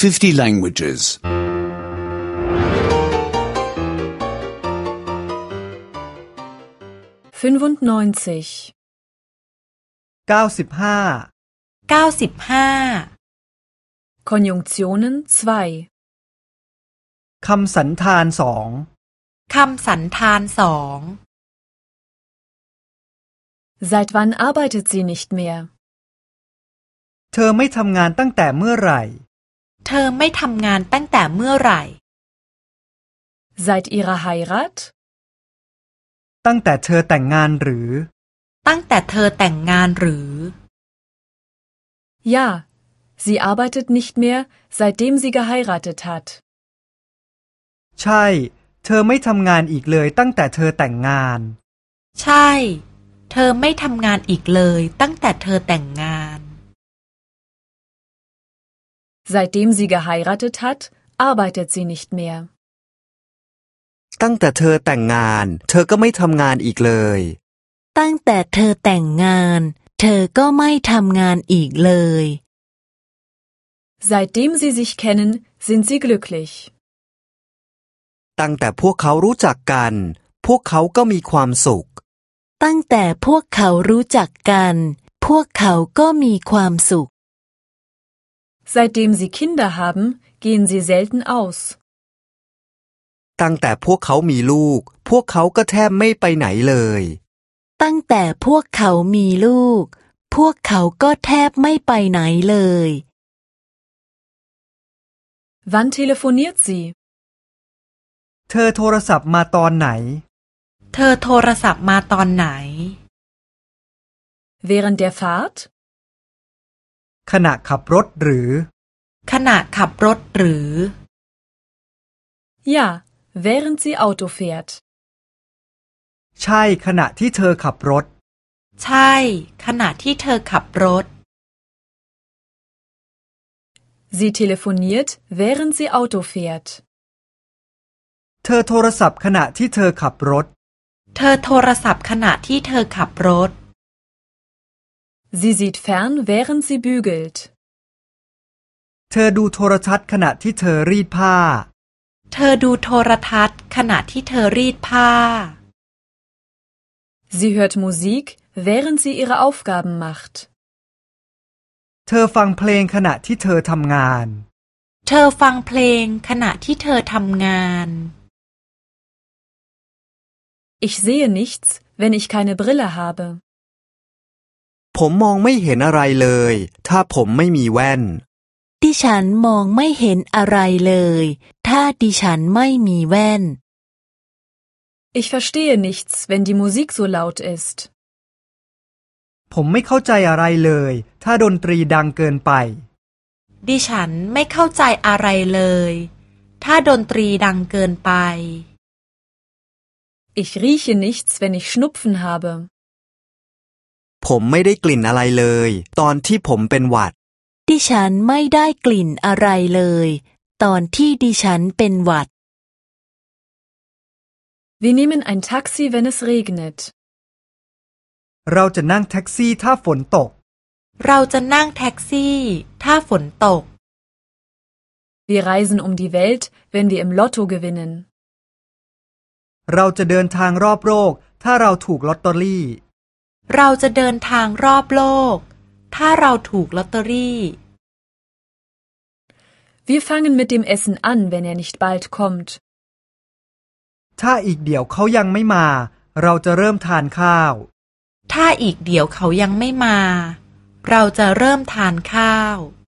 50 languages. 95 95 Konjunktionen 2 คำสันธานสองคำสันธานสอง Seit wann arbeitet sie nicht mehr? เธอไม่ทำงานตั้งแต่เมื่อไหร่เธอไม่ทำงานตั้งแต่เมื่อไหร่ Seit ihrer Heirat? ตั้งแต่เธอแต่งงานหรือตั้งแต่เธอแต่งงานหรือ Ja, sie arbeitet nicht mehr, seitdem sie geheiratet hat. ใช่ เธอไม่ทำงานอีกเลยตั้งแต่เธอแต่งงานใช่ เธอไม่ทำงานอีกเลยตั้งแต่เธอแต่งงาน Seitdem sie geheiratet hat, arbeitet sie nicht mehr. ตั้งแต่เธอแต่งงานเธอก็ไม่ทำงานอีกเลยตั้งแต่เธอแต่งงานเธอก็ไม่ทำงานอีกเลย Seitdem sie sich kennen, sind sie glücklich. ตั้งแต่พวกเขารู้จักกันพวกเขาก็มีความสุขตั้งแต่พวกเขารู้จักกันพวกเขาก็มีความสุข Seitdem sie Kinder haben, gehen sie selten aus. ตั้งแต่พวกเขามีลูกพวกเขาก็แทบไม่ไปไหนเลยตั้งแต่พวกเขามีลูกพวกเขาก็แทบไม่ไปไหนเลย Wann telefoniert sie? เธอโทรศัพท์มาตอนไหนเธอโทรศัพท์มาตอนไหน Während der Fahrt? ขณะขับรถหรือขณะขับรถหรือ Ja, während sie Auto fährt. ใช่ขณะที่เธอขับรถใช่ ขณะที่เธอขับรถ Sie telefoniert, während sie Auto fährt. เธอโทรศัพท์ขณะที่เธอขับรถเธอโทรศัพท์ขณะที่เธอขับรถ Sie sieht fern, während sie bügelt. เธอดูโทรทัศน์ขณะที่เธอรีดผ้าเธอดูโทรทัศน์ขณะที่เธอรีดผ้า Sie hört Musik, während sie ihre Aufgaben macht. เธอฟังเพลงขณะที่เธอทำงานเธอฟังเพลงขณะที่เธอทำงาน Ich sehe nichts, wenn ich keine Brille habe. ผมมองไม่เห็นอะไรเลยถ้าผมไม่มีแว่นดิฉันมองไม่เห็นอะไรเลยถ้าดิฉันไม่มีแว่น Ich verstehe nichts, wenn die Musik so laut ist. ผมไม่เข้าใจอะไรเลยถ้าดนตรีดังเกินไปดิฉันไม่เข้าใจอะไรเลยถ้าดนตรีดังเกินไป Ich rieche nichts, wenn ich Schnupfen habe. ผมไม่ได้กลิ่นอะไรเลยตอนที่ผมเป็นหวัดดิฉันไม่ได้กลิ่นอะไรเลยตอนที่ดิฉันเป็นหวัด Wir nehmen ein Taxi, wenn es regnet. เราจะนั่งแท็กซี่ถ้าฝนตกเราจะนั่งแท็กซี่ถ้าฝนตก Wir reisen um die Welt, wenn wir im Lotto gewinnen. เราจะเดินทางรอบโลกถ้าเราถูกลอตเตอรี่เราจะเดินทางรอบโลกถ้าเราถูกลอตเตอรี่ Wir fangen mit dem Essen an, wenn er nicht bald kommt. ถ้าอีกเดี๋ยวเขายังไม่มาเราจะเริ่มทานข้าวถ้าอีกเดี๋ยวเขายังไม่มาเราจะเริ่มทานข้าว